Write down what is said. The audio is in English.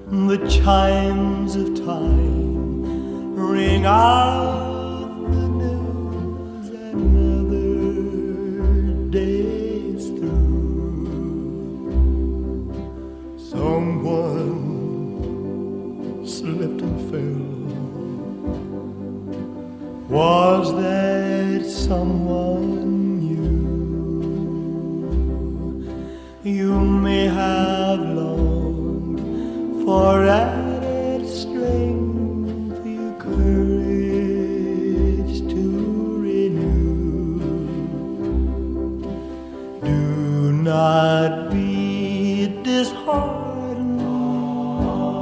the chimes of time ring out the news another day's through. Someone slipped and fell. Was that someone you? You may have longed forever